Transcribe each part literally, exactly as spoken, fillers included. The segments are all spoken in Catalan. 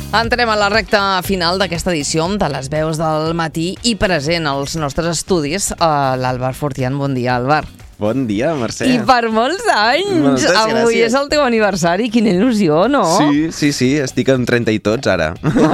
Entrem a la recta final d'aquesta edició de les veus del matí i present als nostres estudis l'Àlvar Fortián. Bon dia, Àlvar. Bon dia, Mercè. I per molts anys! Moltes Avui gràcies. és el teu aniversari, quina il·lusió, no? Sí, sí, sí, estic amb trenta i tots ara.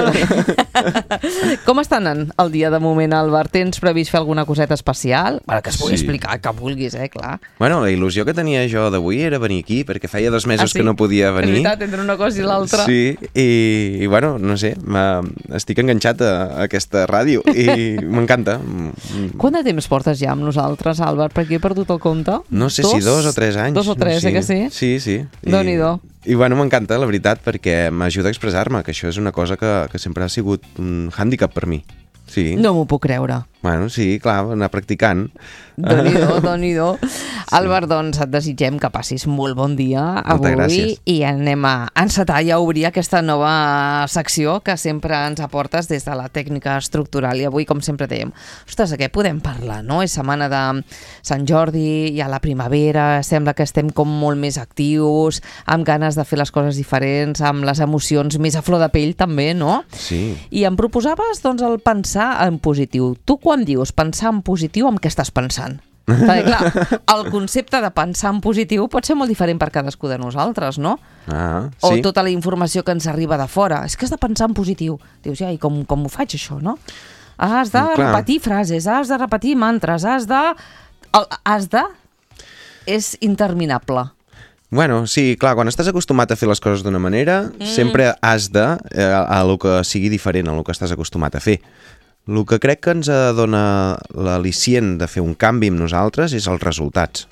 Com està anant el dia de moment, Àlvar? Tens previst fer alguna coseta especial? Bueno, que es pugui Sí. explicar, que vulguis, eh, clar. Bueno, la il·lusió que tenia jo d'avui era venir aquí, perquè feia dos mesos Ah, sí? que no podia És venir. veritat, entre una cosa i l'altra. Sí, i, i bueno, no sé, estic enganxat a, a aquesta ràdio i m'encanta. Quant de temps portes ja amb nosaltres, Àlvar? Perquè he perdut el compte. No sé si dos o tres anys. Dos o tres, sí. eh que sí? Sí, sí. I- Déu-n'hi-do. I bueno, m'encanta, la veritat, perquè m'ajuda a expressar-me, que això és una cosa que, que sempre ha sigut un hàndicap per mi. Sí. No m'ho puc creure. Bueno, sí, clar, anar practicant. Déu-n'hi-do, Déu-n'hi-do. Àlvar, doncs et desitgem que passis molt bon dia avui. Moltes gràcies. I anem a encetar i a obrir aquesta nova secció que sempre ens aportes des de la tècnica estructural. I avui, com sempre dèiem, ostres, de què podem parlar, no? És setmana de Sant Jordi, hi ha la primavera, sembla que estem com molt més actius, amb ganes de fer les coses diferents, amb les emocions més a flor de pell també, no? Sí. I em proposaves doncs, el pensar en positiu. Tu quan dius pensar en positiu, amb què estàs pensant? Perquè, clar, el concepte de pensar en positiu pot ser molt diferent per cadascú de nosaltres, no? Ah, O sí. tota la informació que ens arriba de fora. És que has de pensar en positiu. Dius, ja, i com, com ho faig, això, no? Has de Clar. repetir frases, has de repetir mantres, has de... El, has de... És interminable. Bueno, sí, clar, quan estàs acostumat a fer les coses d'una manera, mm. sempre has de, eh, a lo que sigui diferent, a lo que estàs acostumat a fer. El que crec que ens dona l'al·licient de fer un canvi amb nosaltres és els resultats.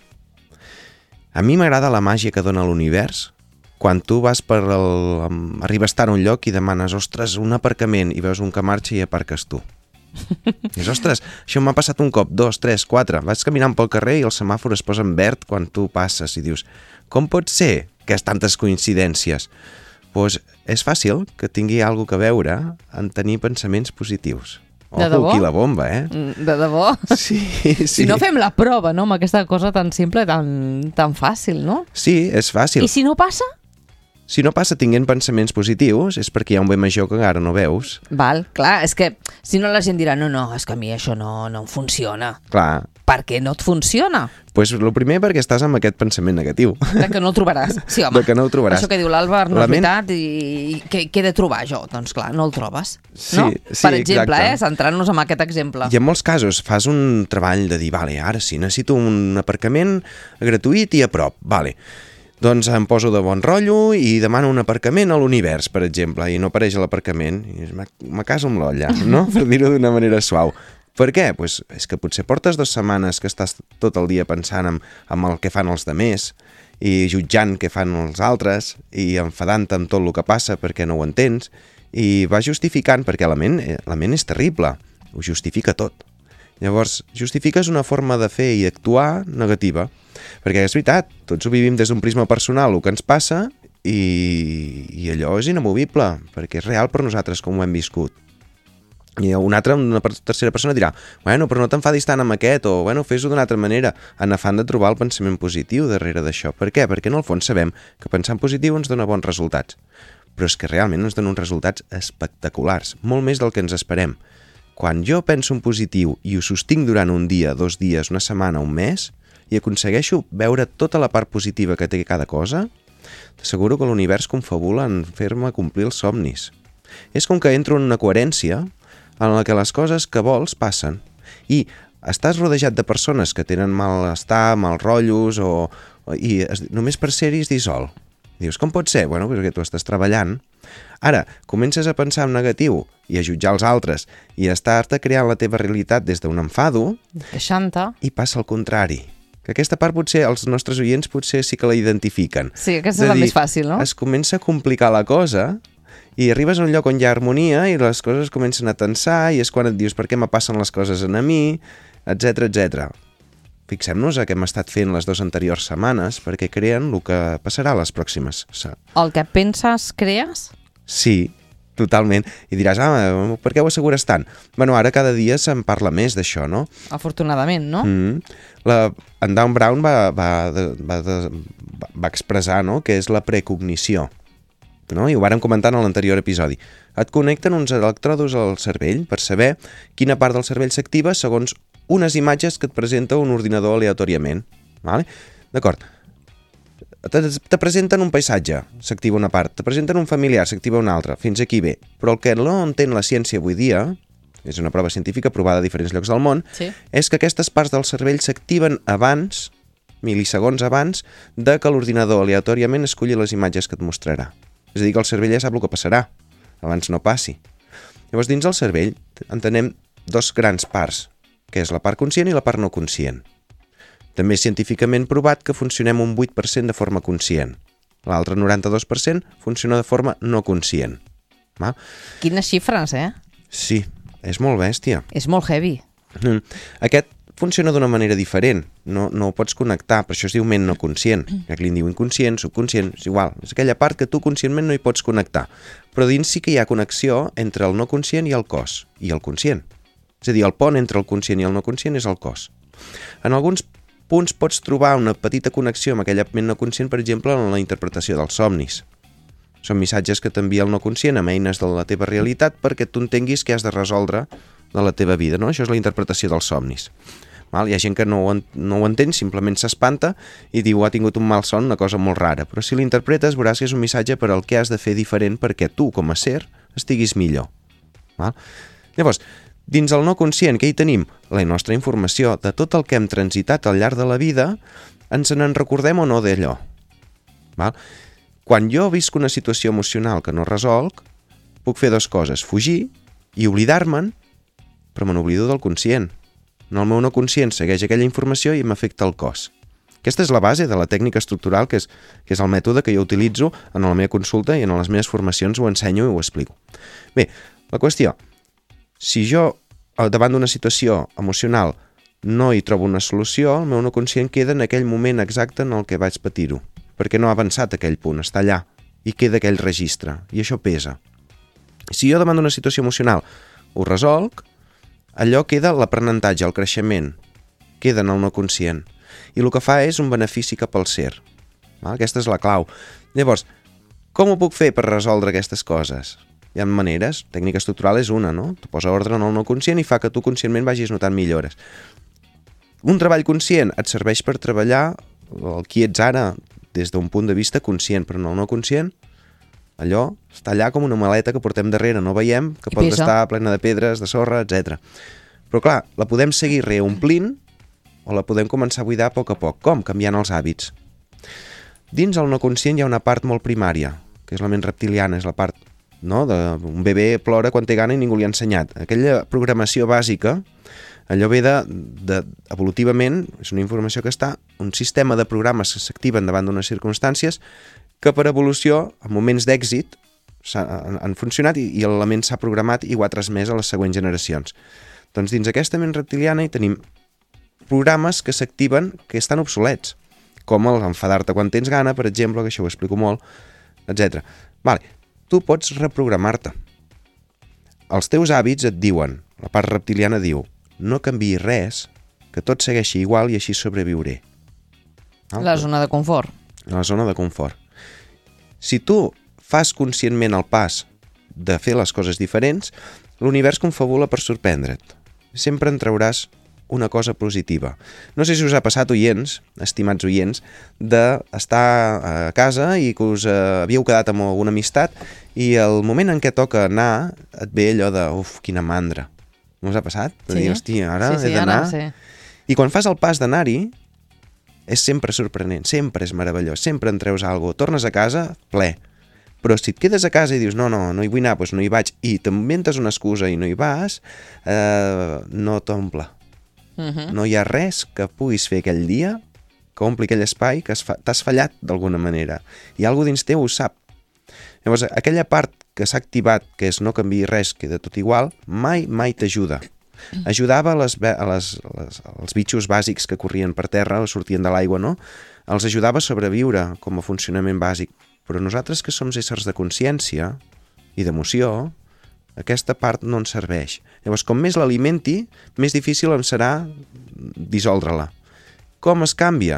A mi m'agrada la màgia que dona l'univers quan tu vas per el... arribes tard a un lloc i demanes, ostres, un aparcament, i veus un que marxa i aparques tu. I dius, ostres, això m'ha passat un cop, dos, tres, quatre. Vas caminant pel carrer i el semàfor es posa en verd quan tu passes i dius, com pot ser que és tantes coincidències? Doncs és fàcil que tingui alguna que veure en tenir pensaments positius. De Ojo, debò? aquí la bomba, eh? Mm, De debò? Sí, sí. Si no fem la prova, no?, amb aquesta cosa tan simple, tan, tan fàcil, no? Sí, és fàcil. I si no passa? Si no passa tinguent pensaments positius és perquè hi ha un bé major que encara no veus. Val, clar, és que si no la gent dirà, no, no, és que a mi això no, no em funciona. Clar, Per què no et funciona? doncs el primer perquè estàs amb aquest pensament negatiu. De que no el trobaràs. Sí, home. De que no ho trobaràs. Això que diu l'Àlvar no La és ment- veritat i, i què, què he de trobar jo? Doncs clar, no el trobes. Sí, no? sí, Per exemple, exacte. eh, centrant-nos en aquest exemple. I en molts casos fas un treball de dir, vale, ara sí, necessito un aparcament gratuït i a prop, vale. Doncs em poso de bon rotllo i demano un aparcament a l'univers, per exemple, i no apareix l'aparcament, i dius, me, me caso amb l'olla, no? Per dir-ho d'una manera suau. Per què? Pues és que potser portes dues setmanes que estàs tot el dia pensant en, en el que fan els demés i jutjant què fan els altres i enfadant-te amb tot el que passa perquè no ho entens i vas justificant, perquè la ment, eh, la ment és terrible, ho justifica tot. Llavors, justifiques una forma de fer i actuar negativa, perquè és veritat, tots ho vivim des d'un prisma personal, el que ens passa, i, i allò és inamovible, perquè és real per nosaltres com ho hem viscut. I una altra, una tercera persona dirà, bueno, però no t'enfadis tant amb aquest, o bueno, fes-ho d'una altra manera, en afant de trobar el pensament positiu darrere d'això. Per què? Perquè en el fons sabem que pensar en positiu ens dona bons resultats. Però és que realment ens dona uns resultats espectaculars, molt més del que ens esperem. Quan jo penso en positiu i ho sostinc durant un dia, dos dies, una setmana, un mes, i aconsegueixo veure tota la part positiva que té cada cosa, t'asseguro que l'univers confabula en fer-me complir els somnis. És com que entro en una coherència en la que les coses que vols passen. I estàs rodejat de persones que tenen malestar, mal rotllos, o, o, i es, només per ser-hi es dissol. Dius, com pot ser? Bueno, perquè tu estàs treballant. Ara, comences a pensar en negatiu i a jutjar els altres i a estar-te creant la teva realitat des d'un enfado Queixant-te. i passa al contrari. Que aquesta part potser els nostres oients potser sí que la identifiquen. Sí, aquesta és la més fàcil, no? Es comença a complicar la cosa i arribes a un lloc on hi ha harmonia i les coses comencen a tensar i és quan et dius per què me passen les coses a mi, etcètera, etcètera. Fixem-nos a què hem estat fent les dues anteriors setmanes perquè creen el que passarà les pròximes. El que penses, crees? Sí, totalment. I diràs, ah, per què ho assegures tant? Bueno, ara cada dia se'n parla més d'això, no? Afortunadament, no? Mm. La, en Dan Brown va, va, va, va expressar, no?, que és la precognició. no? I ho vàrem comentar en l'anterior episodi. Et connecten uns electrodos al cervell per saber quina part del cervell s'activa segons unes imatges que et presenta un ordinador aleatòriament. Vale? D'acord. Te, te presenten un paisatge, s'activa una part. Te presenten un familiar, s'activa una altra. Fins aquí bé. Però el que no entén la ciència avui dia, és una prova científica provada a diferents llocs del món, sí. és que aquestes parts del cervell s'activen abans, mil·lisegons abans, de que l'ordinador aleatòriament esculli les imatges que et mostrarà. És a dir, que el cervell ja sap el que passarà, abans no passi. Llavors, dins del cervell entenem dos grans parts, que és la part conscient i la part no conscient. També és científicament provat que funcionem un vuit per cent de forma conscient. L'altre noranta-dos per cent funciona de forma no conscient. Val? Quines xifres, eh? Sí, és molt bèstia. És molt heavy. Mm. Aquest funciona d'una manera diferent. No, no ho pots connectar, per això es diu ment no conscient. Aquí li diu inconscient, subconscient, és igual. És aquella part que tu conscientment no hi pots connectar. Però dins sí que hi ha connexió entre el no conscient i el cos, i el conscient. És a dir, el pont entre el conscient i el no conscient és el cos. En alguns punts pots trobar una petita connexió amb aquell ment no conscient, per exemple, en la interpretació dels somnis. Són missatges que t'envia el no conscient amb eines de la teva realitat perquè tu entenguis què has de resoldre de la teva vida, no? Això és la interpretació dels somnis. Val? Hi ha gent que no ho, no ho entén, simplement s'espanta i diu ha tingut un mal son, una cosa molt rara. Però si l'interpretes veuràs que és un missatge per al que has de fer diferent perquè tu, com a ser, estiguis millor. Val? Llavors, dins el no conscient, què hi tenim? La nostra informació de tot el que hem transitat al llarg de la vida, ens en recordem o no d'allò. Val? Quan jo visc una situació emocional que no resolc, puc fer dues coses, fugir i oblidar-me'n, però me n'oblido del conscient. El meu no conscient segueix aquella informació i m'afecta el cos. Aquesta és la base de la tècnica estructural, que és, que és el mètode que jo utilitzo en la meva consulta i en les meves formacions ho ensenyo i ho explico. Bé, la qüestió, si jo davant d'una situació emocional no hi trobo una solució, el meu no conscient queda en aquell moment exacte en el que vaig patir-ho, perquè no ha avançat aquell punt, està allà, i queda aquell registre, i això pesa. Si jo davant d'una situació emocional ho resolc, allò queda l'aprenentatge, el creixement, queda en el no conscient, i el que fa és un benefici cap al ser. Aquesta és la clau. Llavors, com ho puc fer per resoldre aquestes coses? Hi ha maneres, tècnica estructural és una, no? Tu posa ordre en el no conscient i fa que tu conscientment vagis notant millores. Un treball conscient et serveix per treballar el qui ets ara des d'un punt de vista conscient, però en el no conscient, allò està allà com una maleta que portem darrere, no veiem, que pot estar plena de pedres, de sorra, etcètera. Però clar, la podem seguir reomplint o la podem començar a buidar a poc a poc. Com? Canviant els hàbits. Dins el no conscient hi ha una part molt primària, que és la ment reptiliana, és la part no? De, un bebè plora quan té gana i ningú li ha ensenyat. Aquella programació bàsica, allò ve de, de, evolutivament, és una informació que està, un sistema de programes que s'activen davant d'unes circumstàncies que per evolució, en moments d'èxit, han, han funcionat i, i l'element s'ha programat i ho ha transmès a les següents generacions. Doncs dins aquesta ment reptiliana hi tenim programes que s'activen que estan obsolets, com el enfadar-te quan tens gana, per exemple, que això ho explico molt, etcètera. Vale. Tu pots reprogramar-te. Els teus hàbits et diuen, la part reptiliana diu, no canviï res, que tot segueixi igual i així sobreviuré. La zona de confort. La zona de confort. Si tu fas conscientment el pas de fer les coses diferents, l'univers confabula per sorprendre't. Sempre en trauràs una cosa positiva. No sé si us ha passat, oients, estimats oients, d'estar a casa i que us havíeu quedat amb alguna amistat i el moment en què toca anar et ve allò de, uf, quina mandra. No us ha passat? De sí. dir, hòstia, ara sí, sí, he d'anar. Ara, sí. I quan fas el pas d'anar-hi, és sempre sorprenent, sempre és meravellós, sempre en treus alguna cosa. Tornes a casa ple. Però si et quedes a casa i dius, no, no, no hi vull anar, doncs no hi vaig, i t'inventes una excusa i no hi vas, eh, no t'omple. Uh-huh. No hi ha res que puguis fer aquell dia que ompli aquell espai que fa... t'has fallat d'alguna manera. I algú dins teu ho sap. Llavors, aquella part que s'ha activat, que és no canviï res, queda tot igual, mai, mai t'ajuda. Ajudava a les, a les, a les, als bitxos bàsics que corrien per terra o sortien de l'aigua, no? Els ajudava a sobreviure com a funcionament bàsic. Però nosaltres que som éssers de consciència i d'emoció, aquesta part no ens serveix. Llavors, com més l'alimenti, més difícil ens serà dissoldre-la. Com es canvia?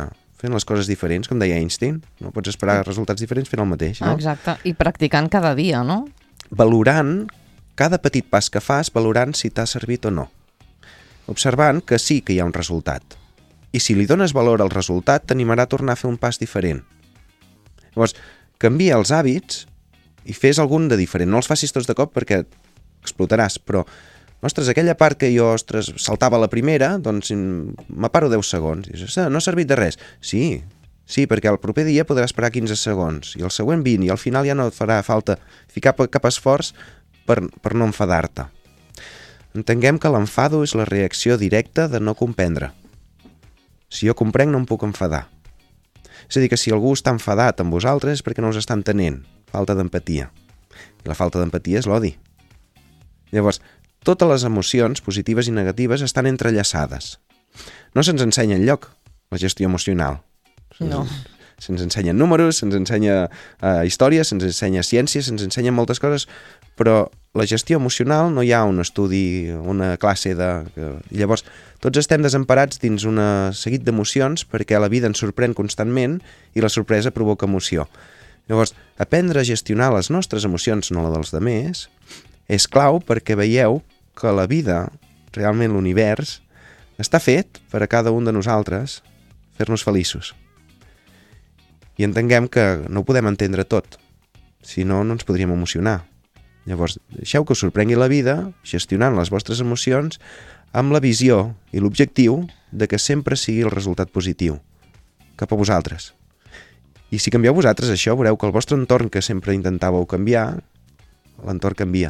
fent les coses diferents, com deia Einstein. No pots esperar resultats diferents fent el mateix, no? Exacte, i practicant cada dia, no? Valorant cada petit pas que fas, valorant si t'ha servit o no. Observant que sí que hi ha un resultat. I si li dones valor al resultat, t'animarà a tornar a fer un pas diferent. Llavors, canvia els hàbits i fes algun de diferent. No els facis tots de cop perquè explotaràs, però, ostres, aquella part que jo, ostres, saltava la primera, doncs m'aparo deu segons. I dius, no ha servit de res. Sí, sí, perquè el proper dia podràs esperar quinze segons, i el següent vint, i al final ja no et farà falta ficar cap esforç per, per no enfadar-te. Entenguem que l'enfado és la reacció directa de no comprendre. Si jo comprenc, no em puc enfadar. És a dir, que si algú està enfadat amb vosaltres és perquè no us està entenent. Falta d'empatia. I la falta d'empatia és l'odi. Llavors, totes les emocions, positives i negatives, estan entrellaçades. No se'ns ensenya enlloc la gestió emocional. No. Se'ns ensenyen números, se'ns ensenya uh, història, se'ns ensenya ciència, se'ns ensenya moltes coses, però la gestió emocional no hi ha un estudi, una classe de... Llavors, tots estem desemparats dins un seguit d'emocions perquè la vida ens sorprèn constantment i la sorpresa provoca emoció. Llavors, aprendre a gestionar les nostres emocions, no la dels demés, és clau perquè veieu que la vida, realment l'univers, està fet per a cada un de nosaltres fer-nos feliços. I entenguem que no ho podem entendre tot, si no, no ens podríem emocionar. Llavors, deixeu que us sorprengui la vida gestionant les vostres emocions amb la visió i l'objectiu de que sempre sigui el resultat positiu cap a vosaltres. I si canvieu vosaltres això, veureu que el vostre entorn que sempre intentàveu canviar, l'entorn canvia.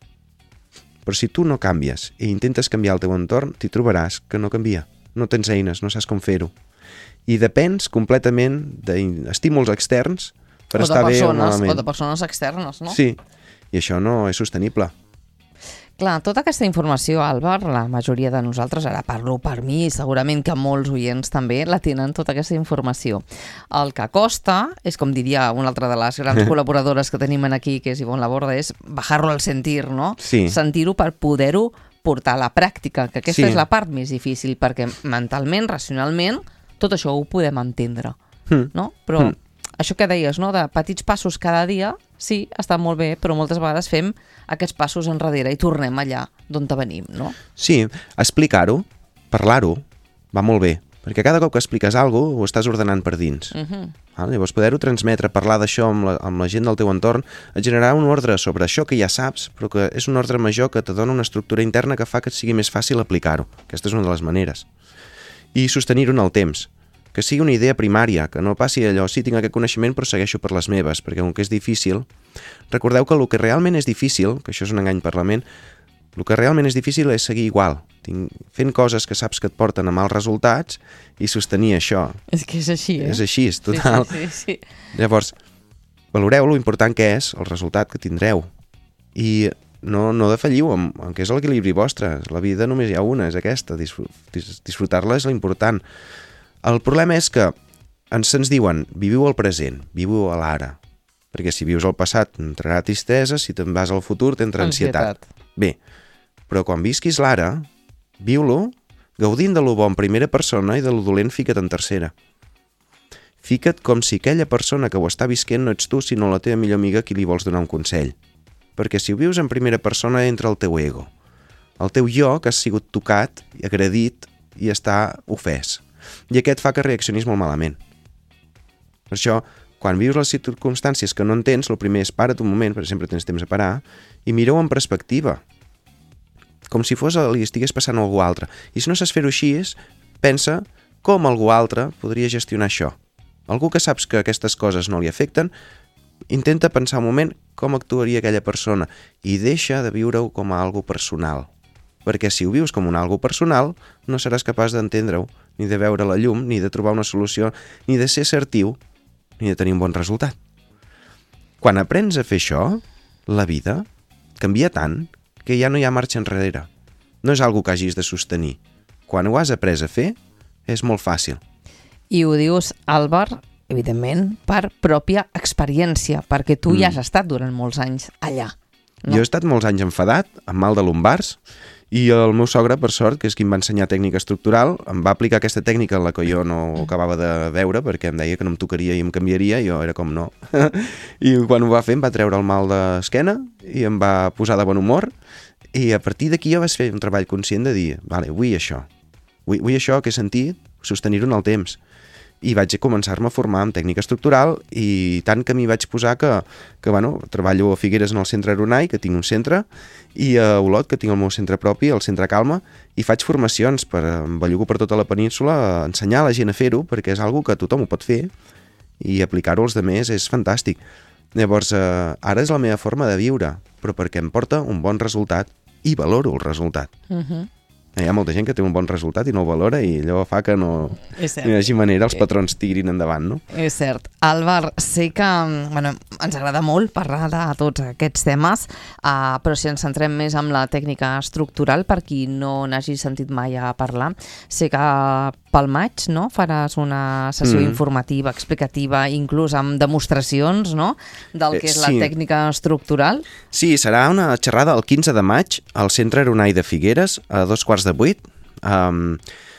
Però si tu no canvies i intentes canviar el teu entorn, t'hi trobaràs que no canvia. No tens eines, no saps com fer-ho. I depens completament d'estímuls externs per estar bé o malament. O de persones externes, no? Sí, i això no és sostenible. Clar, tota aquesta informació, Àlvar, la majoria de nosaltres, ara parlo per mi, segurament que molts oients també la tenen, tota aquesta informació. El que costa, és com diria una altra de les grans col·laboradores que tenim aquí, que és Ivonne Laborda, és bajar-lo al sentir, no? Sí. Sentir-ho per poder-ho portar a la pràctica, que aquesta Sí. és la part més difícil, perquè mentalment, racionalment, tot això ho podem entendre, Mm. no? Però Mm. això que deies, no?, de petits passos cada dia, sí, està molt bé, però moltes vegades fem aquests passos enrere i tornem allà d'on venim, no? Sí, explicar-ho, parlar-ho, va molt bé, perquè cada cop que expliques alguna cosa ho estàs ordenant per dins. Uh -huh. Val? Llavors poder-ho transmetre, parlar d'això amb, la, amb la gent del teu entorn, et generarà un ordre sobre això que ja saps, però que és un ordre major que te dona una estructura interna que fa que et sigui més fàcil aplicar-ho. Aquesta és una de les maneres. I sostenir-ho en el temps. Que sigui una idea primària, que no passi allò, sí, tinc aquest coneixement però segueixo per les meves, perquè com que és difícil, recordeu que el que realment és difícil, que això és un engany per la ment, el que realment és difícil és seguir igual, tinc, fent coses que saps que et porten a mals resultats i sostenir això. És que és així, eh? És així, és total. Sí, sí, sí, sí. Llavors, valoreu lo important que és el resultat que tindreu i no, no defalliu en, en què és l'equilibri vostre. La vida només hi ha una, és aquesta, disfr dis disfrutar-la és l'important. El problema és que ens se'ns diuen viviu el present, viviu a l'ara, perquè si vius al passat entrarà tristesa, si te'n vas al futur t'entra ansietat. Bé, però quan visquis l'ara, viu-lo gaudint de lo bo en primera persona i de lo dolent fica't en tercera. Fica't com si aquella persona que ho està visquent no ets tu, sinó la teva millor amiga qui li vols donar un consell. Perquè si ho vius en primera persona entra el teu ego, el teu jo que has sigut tocat, agredit i està ofès. I aquest fa que reaccionis molt malament. Per això, quan vius les circumstàncies que no entens, el primer és para't un moment, perquè sempre tens temps a parar, i mireu en perspectiva, com si fos li estigués passant a algú altre. I si no saps fer-ho així, pensa com algú altre podria gestionar això. Algú que saps que aquestes coses no li afecten, intenta pensar un moment com actuaria aquella persona i deixa de viure-ho com a algo personal. Perquè si ho vius com un algo personal, no seràs capaç d'entendre-ho, ni de veure la llum, ni de trobar una solució, ni de ser assertiu, ni de tenir un bon resultat. Quan aprens a fer això, la vida canvia tant que ja no hi ha marxa enrere. No és algo que hagis de sostenir. Quan ho has après a fer, és molt fàcil. I ho dius, Àlvar, evidentment, per pròpia experiència, perquè tu mm. ja has estat durant molts anys allà. No. Jo he estat molts anys enfadat, amb mal de lumbars, i el meu sogre, per sort, que és qui em va ensenyar tècnica estructural, em va aplicar aquesta tècnica en la que jo no acabava de veure, perquè em deia que no em tocaria i em canviaria, i jo era com no. I quan ho va fer em va treure el mal d'esquena i em va posar de bon humor, i a partir d'aquí jo vaig fer un treball conscient de dir, vale, vull això, vull, vull això que he sentit, sostenir-ho en el temps. I vaig començar-me a formar en tècnica estructural i tant que m'hi vaig posar que, que bueno, treballo a Figueres en el centre Aronai, que tinc un centre, i a Olot, que tinc el meu centre propi, el centre Calma, i faig formacions per em bellugo per tota la península a ensenyar a la gent a fer-ho, perquè és algo que tothom ho pot fer i aplicar-ho als altres és fantàstic. Llavors, eh, ara és la meva forma de viure, però perquè em porta un bon resultat i valoro el resultat. Uh-huh. Hi ha molta gent que té un bon resultat i no ho valora i allò fa que no, no hi hagi manera els patrons tirin endavant, no? És cert. Álvar, sé que bueno, ens agrada molt parlar de tots aquests temes, uh, però si ens centrem més en la tècnica estructural, per qui no n'hagi sentit mai a parlar, sé que pel maig, no?, faràs una sessió mm. informativa, explicativa, inclús amb demostracions, no?, del que és eh, sí. la tècnica estructural. Sí, serà una xerrada el quinze de maig al centre Aronai de Figueres, a dos quarts de vuit. Um,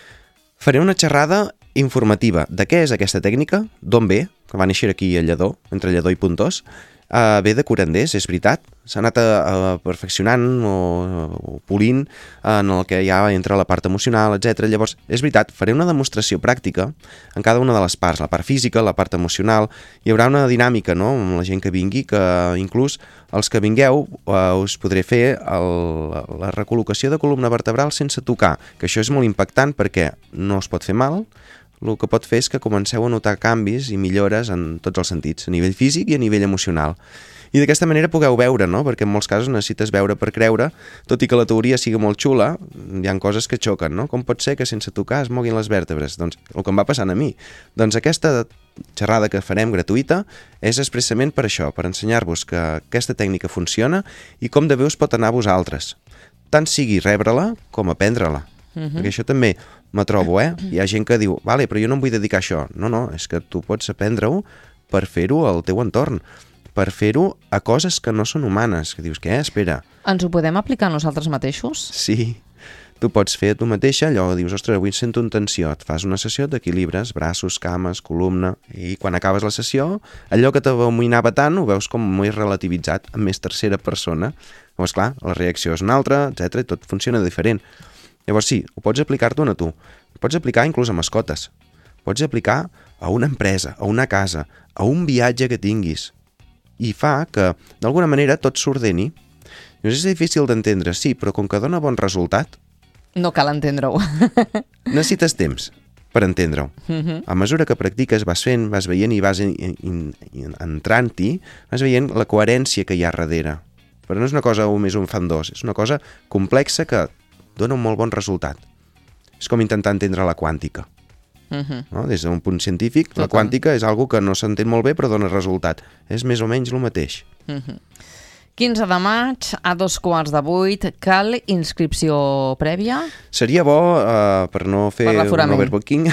faré una xerrada informativa de què és aquesta tècnica, d'on ve, que va néixer aquí a Lledó, entre Lledó i Pontós. Uh, ve de curanders, és veritat, s'ha anat a, a perfeccionant o, o polint en el que hi ha entre la part emocional, etcètera. Llavors, és veritat, faré una demostració pràctica en cada una de les parts, la part física, la part emocional. Hi haurà una dinàmica, no?, amb la gent que vingui, que inclús els que vingueu uh, us podré fer el, la recol·locació de columna vertebral sense tocar, que això és molt impactant perquè no es pot fer mal. El que pot fer és que comenceu a notar canvis i millores en tots els sentits, a nivell físic i a nivell emocional. I d'aquesta manera pugueu veure, no?, perquè en molts casos necessites veure per creure, tot i que la teoria sigui molt xula, hi ha coses que xoquen, no? Com pot ser que sense tocar es moguin les vèrtebres? Doncs el que em va passant a mi. Doncs aquesta xerrada que farem gratuïta és expressament per això, per ensenyar-vos que aquesta tècnica funciona i com de bé us pot anar a vosaltres. Tant sigui rebre-la com aprendre-la. Uh-huh. Perquè això també me trobo, eh? Hi ha gent que diu, vale, però jo no em vull dedicar a això. No, no, és que tu pots aprendre-ho per fer-ho al teu entorn, per fer-ho a coses que no són humanes, que dius, què, espera. Ens ho podem aplicar nosaltres mateixos? Sí, tu pots fer tu mateixa, allò dius, ostres, avui sento una tensió, et fas una sessió, t'equilibres, braços, cames, columna, i quan acabes la sessió, allò que t'amoïnava tant ho veus com molt relativitzat, en més tercera persona. Llavors, clar, la reacció és una altra, etcètera, i tot funciona diferent. Llavors sí, ho pots aplicar-t'ho a tu, ho pots aplicar inclús a mascotes, pots aplicar a una empresa, a una casa, a un viatge que tinguis, i fa que d'alguna manera tot s'ordeni. És difícil d'entendre, sí, però com que dona bon resultat... No cal entendre-ho. Necessites temps per entendre-ho. Uh-huh. A mesura que practiques vas fent, vas veient i vas in, in, in, entrant-hi, vas veient la coherència que hi ha darrere. Però no és una cosa un més un fan dos, és una cosa complexa que dona un molt bon resultat. És com intentar entendre la quàntica. Uh-huh. No? Des d'un punt científic, Total. La quàntica és algo que no s'entén molt bé però dona resultat. És més o menys el mateix. Uh-huh. quinze de maig, a dos quarts de vuit, cal inscripció prèvia? Seria bo, uh, per no fer per un overbooking,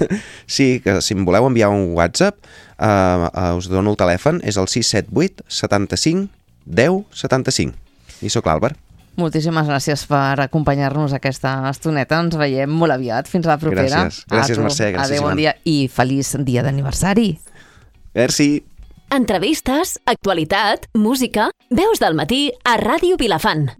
sí, que si em voleu enviar un WhatsApp, uh, uh, us dono el telèfon, és el sis set vuit setanta-cinc deu setanta-cinc. I sóc l'Àlvar. Moltíssimes gràcies per acompanyar-nos aquesta estoneta. Ens veiem molt aviat. Fins la propera. Gràcies, gràcies Mercè. Gràcies, Adéu, bon dia i feliç dia d'aniversari. Merci. Entrevistes, actualitat, música, veus del matí a Ràdio Vilafant.